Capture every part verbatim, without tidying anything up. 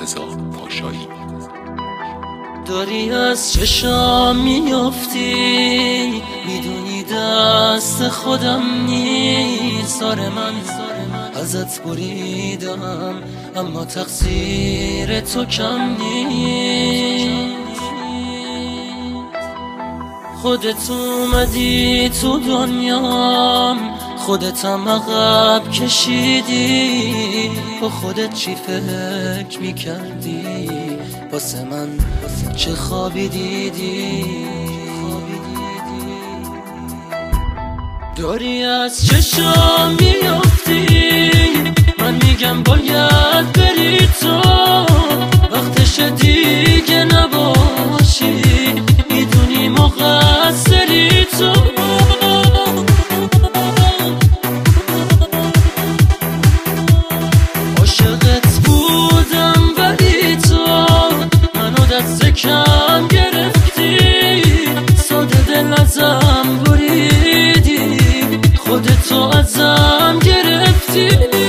مرتضی پاشایی. داری از چشام میافتی، میدونی دست خودم نیست. سار من ازت بریدم اما تقصیر تو کم نیست. خودت اومدی تو دنیام، خودتم عقب کشیدی. با خودت چی فکر میکردی؟ واسه من چه خوابی دیدی؟ داری از چشام میافتی، من میگم باید بری تو. وقتش دیگه نباشی، میدونی مقصری تو. عاشقت بودم ولی تو منو دست کم گرفتی. ساده دل ازم بریدی، خودتو ازم گرفتی.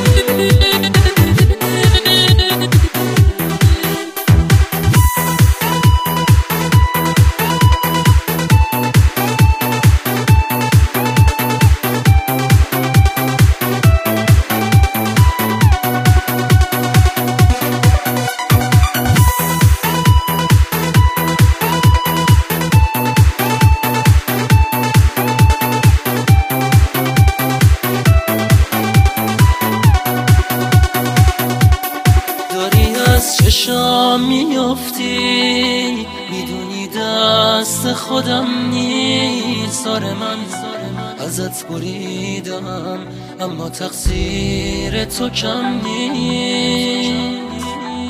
چشام میافتی، میدونی دست خودم نیست. سار من ازت بریدم اما تقصیر تو کم نیست.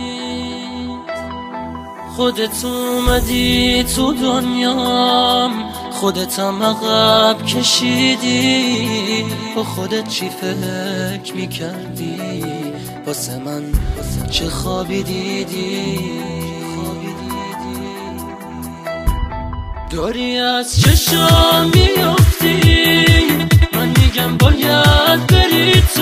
خودت اومدی تو دنیام، خودتم عقب کشیدی. با خودت چی فکر میکردی؟ واسه من چه خوابی دیدی؟ داری از چشام میافتی، من میگم باید بری